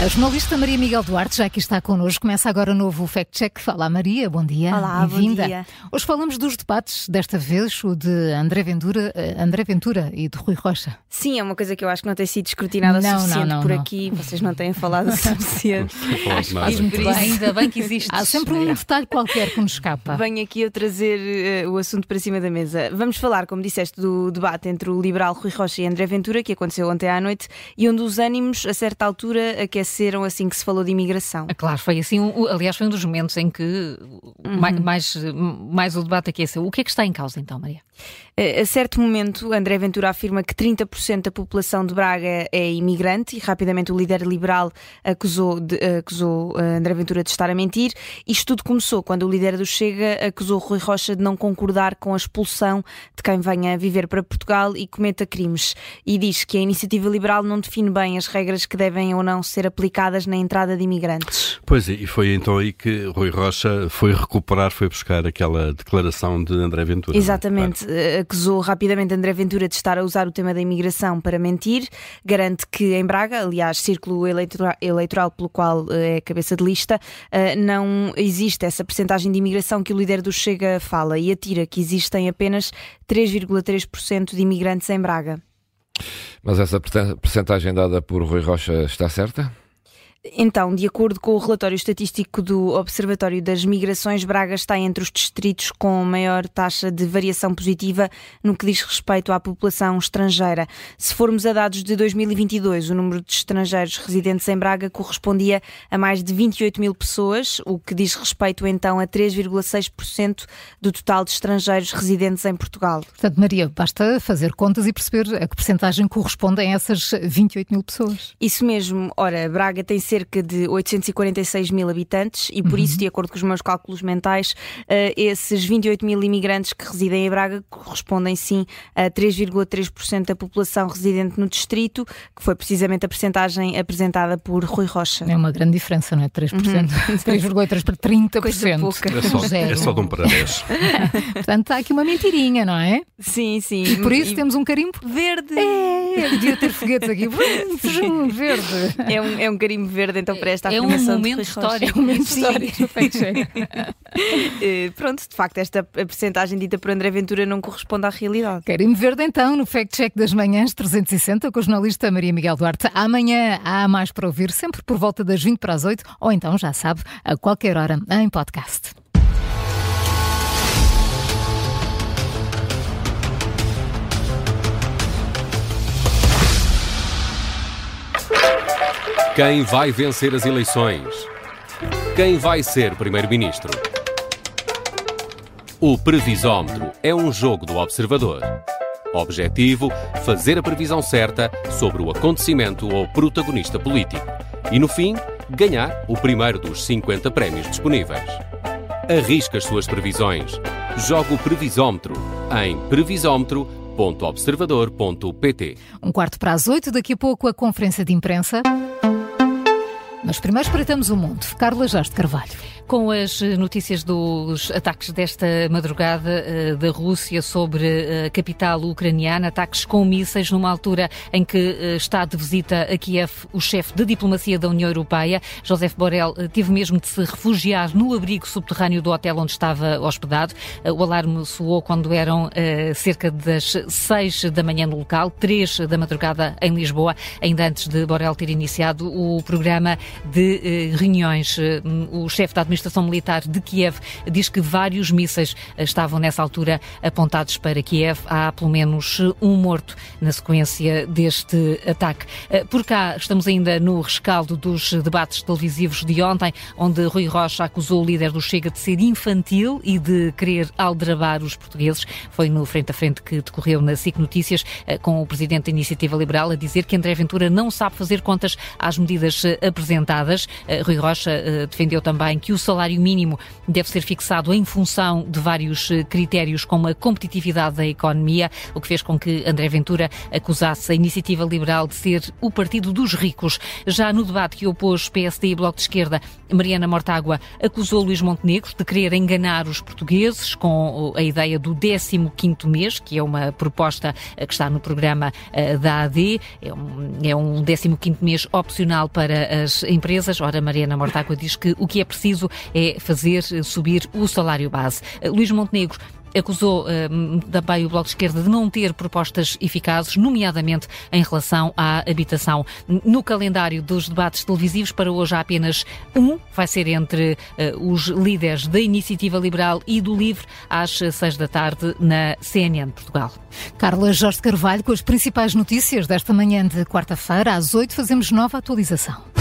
A jornalista Maria Miguel Duarte já aqui está connosco. Começa agora o novo Fact Check. Fala, Maria, bom dia. Olá, bem-vinda. Bom dia. Hoje falamos dos debates, desta vez o de André Ventura e de Rui Rocha. Sim, é uma coisa que eu acho que não tem sido escrutinada suficiente por aqui. Vocês não têm falado o suficiente. Ainda bem que existe. Há sempre um detalhe qualquer que nos escapa. Venho aqui eu trazer o assunto para cima da mesa. Vamos falar, como disseste, do debate entre o liberal Rui Rocha e André Ventura, que aconteceu ontem à noite, e onde os ânimos, a certa altura, aqueceram assim que se falou de imigração. Claro, foi assim, aliás, foi um dos momentos em que mais o debate aqueceu. O que é que está em causa então, Maria? A certo momento, André Ventura afirma que 30% da população de Braga é imigrante e rapidamente o líder liberal acusou André Ventura de estar a mentir. Isto tudo começou quando o líder do Chega acusou Rui Rocha de não concordar com a expulsão de quem venha viver para Portugal e cometa crimes. E diz que a iniciativa liberal não define bem as regras que devem ou não ser aplicadas na entrada de imigrantes. Pois é, e foi então aí que Rui Rocha foi buscar aquela declaração de André Ventura. Exatamente. Acusou rapidamente André Ventura de estar a usar o tema da imigração para mentir. Garante que em Braga, aliás, círculo eleitoral pelo qual é cabeça de lista, não existe essa percentagem de imigração que o líder do Chega fala e atira que existem apenas 3,3% de imigrantes em Braga. Mas essa percentagem dada por Rui Rocha está certa? Então, de acordo com o relatório estatístico do Observatório das Migrações, Braga está entre os distritos com maior taxa de variação positiva no que diz respeito à população estrangeira. Se formos a dados de 2022, o número de estrangeiros residentes em Braga correspondia a mais de 28 mil pessoas, o que diz respeito então a 3,6% do total de estrangeiros residentes em Portugal. Portanto, Maria, basta fazer contas e perceber a que percentagem correspondem a essas 28 mil pessoas. Isso mesmo. Ora, Braga tem cerca de 846 mil habitantes e por isso, de acordo com os meus cálculos mentais, esses 28 mil imigrantes que residem em Braga correspondem sim a 3,3% da população residente no distrito, que foi precisamente a percentagem apresentada por Rui Rocha. É uma grande diferença, não é? 3%. 3,3% para 30%. Coisa pouca. É só de 1 para 10. Portanto, está aqui uma mentirinha, não é? Sim, sim. E por isso temos um carimbo verde. Devia ter foguetes aqui. Verde. É um carimbo verde, então, para esta afirmação. É um momento histórico. É um momento histórico. Pronto, de facto, esta percentagem dita por André Ventura não corresponde à realidade. Carimbo verde, então, no Fact Check das Manhãs 360, com a jornalista Maria Miguel Duarte. Amanhã há mais para ouvir, sempre por volta das 20 para as 8, ou então, já sabe, a qualquer hora em podcast. Quem vai vencer as eleições? Quem vai ser primeiro-ministro? O Previsómetro é um jogo do Observador. Objetivo: fazer a previsão certa sobre o acontecimento ou protagonista político. E, no fim, ganhar o primeiro dos 50 prémios disponíveis. Arrisque as suas previsões. Jogue o Previsómetro em previsómetro.observador.pt. 7:15, daqui a pouco a conferência de imprensa. Mas primeiro espreitamos o mundo. Carla Jorge de Carvalho. Com as notícias dos ataques desta madrugada da Rússia sobre a capital ucraniana, ataques com mísseis numa altura em que está de visita a Kiev o chefe de diplomacia da União Europeia, Josep Borrell, teve mesmo de se refugiar no abrigo subterrâneo do hotel onde estava hospedado. O alarme soou quando eram cerca das 6 da manhã no local, 3 da madrugada em Lisboa, ainda antes de Borrell ter iniciado o programa de reuniões. O chefe da administração militar de Kiev diz que vários mísseis estavam nessa altura apontados para Kiev. Há pelo menos um morto na sequência deste ataque. Por cá estamos ainda no rescaldo dos debates televisivos de ontem, onde Rui Rocha acusou o líder do Chega de ser infantil e de querer aldrabar os portugueses. Foi no frente a frente que decorreu na SIC Notícias, com o presidente da Iniciativa Liberal a dizer que André Ventura não sabe fazer contas às medidas apresentadas. Rui Rocha defendeu também que o salário mínimo deve ser fixado em função de vários critérios, como a competitividade da economia, o que fez com que André Ventura acusasse a Iniciativa Liberal de ser o partido dos ricos. Já no debate que opôs PSD e Bloco de Esquerda, Mariana Mortágua acusou Luís Montenegro de querer enganar os portugueses com a ideia do 15º mês, que é uma proposta que está no programa da AD. É um 15º mês opcional para as empresas. Ora, Mariana Mortágua diz que o que é preciso é fazer subir o salário base. Luís Montenegro acusou também o Bloco de Esquerda de não ter propostas eficazes, nomeadamente em relação à habitação. No calendário dos debates televisivos, para hoje há apenas um, vai ser entre os líderes da Iniciativa Liberal e do LIVRE, às 6 da tarde, na CNN Portugal. Carla Jorge Carvalho, com as principais notícias desta manhã de quarta-feira, às 8 fazemos nova atualização.